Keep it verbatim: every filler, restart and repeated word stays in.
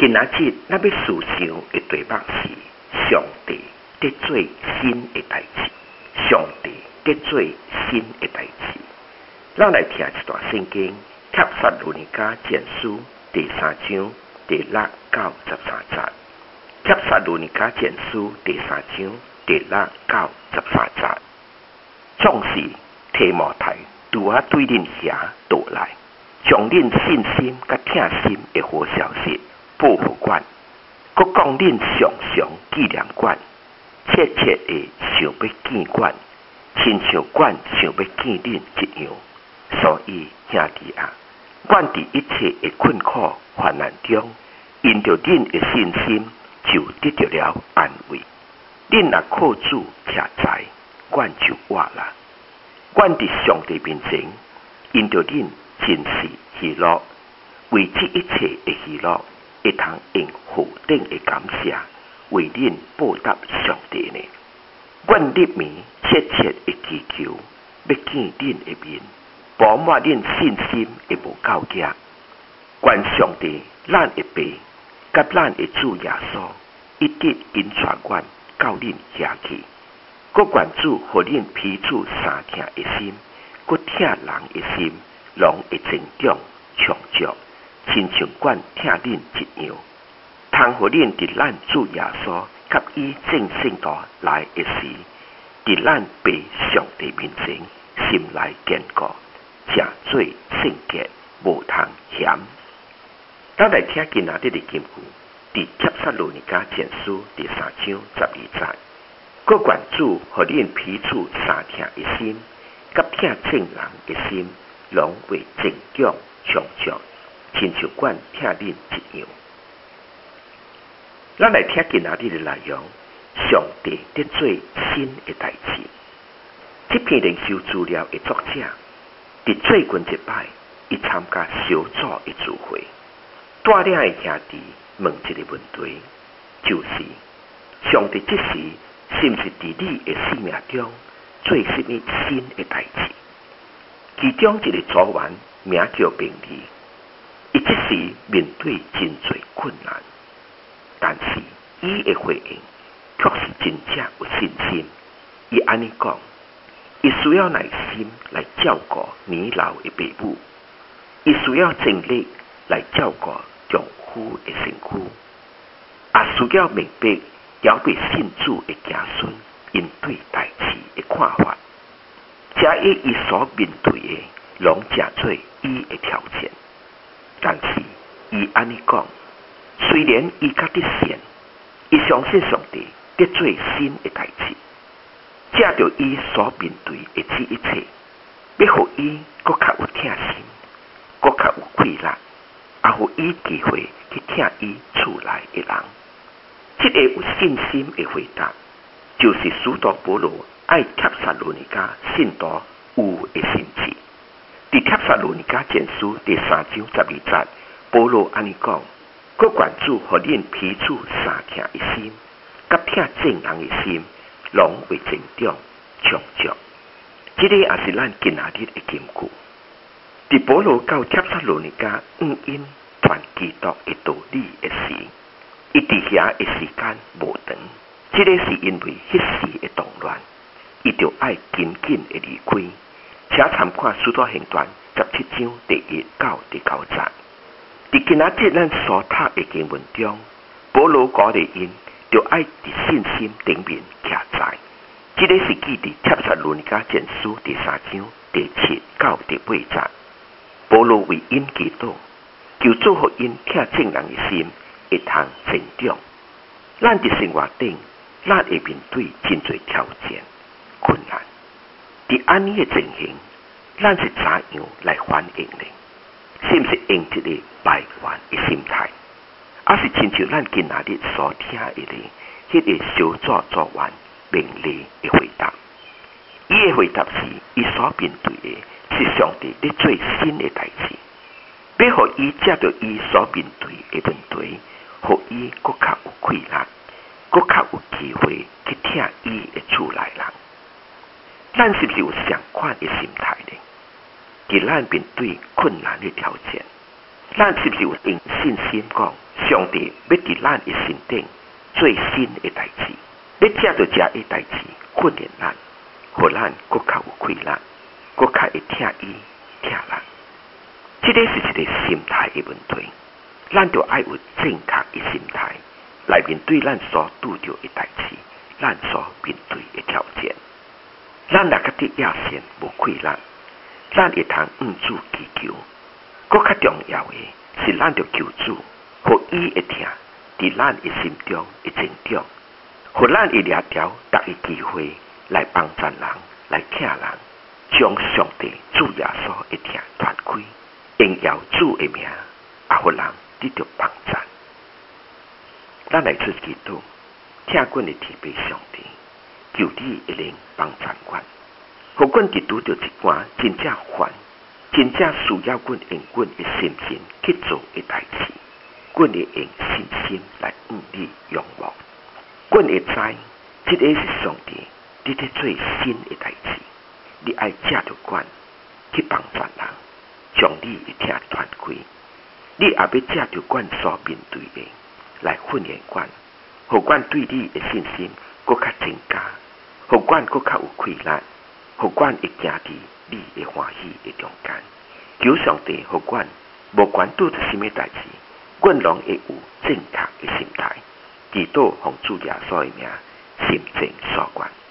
今仔日咱要思想的题目是上帝在做新的代志。上帝在做新的代志。咱来听一段圣经，帖撒罗尼迦前书第三章第六到十三节。帖撒罗尼迦前书第三章第六到十三节。总是提摩太拄啊对恁遐倒来，将恁信心甲疼心的好消息报互阮，佮讲恁常常纪念阮，切切的想要见阮，亲像阮想要见恁一样。所以兄弟啊，阮伫一切的困苦患难中，因着恁的信心，就得到了安慰。恁若靠主徛在，阮就活啦。阮伫上帝面前，因着恁真是喜乐，为这一切的喜乐，会通用何等的感谢，为恁报答上帝呢？阮入眠切切的祈求，要见恁的面，保满恁信心会无够格。愿上帝咱的爸，甲咱的主耶稣，一直引带阮到恁遐去。佮愿主互恁彼此相疼的心，佮疼人的心，拢会增长长足，亲像阮疼恁一样。通互恁伫咱主耶稣甲伊正圣道来的时，伫咱爸上帝面前心内坚固，正做圣洁，无通嫌。咱来听今仔日的经句，伫帖撒罗尼迦前书第三章十二节。佮愿主互恁彼此相疼的心，甲疼正人的心，拢会增长长足，亲像阮疼恁一样。咱来听今仔日的内容，上帝在做新的代志。这篇灵修资料的作者，伫最近一摆，伊参加小组的聚会，带领的兄弟问一个问题，就是上帝这时是毋是伫你的生命中做什么新的代志？其中一个组员名叫便利，伊这时面对真侪困难，但是伊的回应却是真正有信心。伊安尼讲，伊需要耐心来照顾年老的爸母，伊需要精力来照顾丈夫的身躯，也需要明白了对信主的家孙因对代志的看法，这一伊所面对的，拢正做伊的挑战。但是伊安尼讲，虽然伊较得善，伊相信上帝在做新的代志，借着伊所面对的这一切，要互伊搁较有疼心，搁较有气力，也互伊机会去疼伊厝内的人。这个有信心的回答，就是使徒保罗爱帖撒罗尼迦信徒有的心志。伫帖撒罗尼迦前书第三章十二节，保罗安尼讲：，佮愿主互恁彼此相疼的心，甲疼正人的心，拢会增长长足。这个也是咱今仔日的金句。伫保罗到帖撒罗尼迦福音传基督的道理的时，伊伫遐的时间无长，这个是因为迄时的动乱，伊就爱紧紧的离开。请参看《使徒行传》十七章第一到第九节。伫今仔日咱所读的经文中，保罗鼓励因就爱伫信心顶面徛在。这个是记伫帖撒罗尼迦前书第三章第七到第八节。保罗为因祈祷，求主互因疼正人的心会通成长。咱伫生活顶，咱会面对真侪挑战、困难。伫安尼的情形，咱是怎样来反应呢？是毋是用一个败坏的心态，还是亲像咱今仔日所听的咧，迄个小组组员明理的回答？伊的回答是，伊所面对的是上帝在做新的代志，要互伊接到伊所面对的问题，互伊搁较有气力，搁较有机会去疼伊的厝内人。咱是不是有相款的心态呢？伫咱面对困难的挑战，咱是不是有用信心讲， 上帝要伫咱的心顶做新的代志，要借着这个代志训练咱，互咱搁较有快乐，搁较会听伊听人。这个是一个心态的问题，咱就要有正确的心态来面对咱所拄着的代志，咱所面对的挑战。咱若个伫野线无快乐，咱会通毋主祈求。搁较重要的是，咱着求主，互伊会听伫咱的心中会成长，互咱会掠条逐个机会来帮助人，来听人，将上帝主耶稣的听传开，荣耀主的名，也互人得到帮助。咱来出祈祷，听阮的天父上帝，求你一灵帮助阮，互阮伫拄着一关真正烦、真正需要阮用阮的心情去做的代志，阮会用信心来与你仰望。阮会知，这个是上帝伫咧做新的代志，你爱借着阮去帮助人，将你的听传开。你也要借着阮所面对的来训练阮，互阮对你的信心搁较增加，互阮搁较有快乐，互阮会行伫你的欢喜的中间。求上帝互阮无管拄着什么代志，阮拢会有正确的心态，祈祷奉主耶稣的名，心正所愿。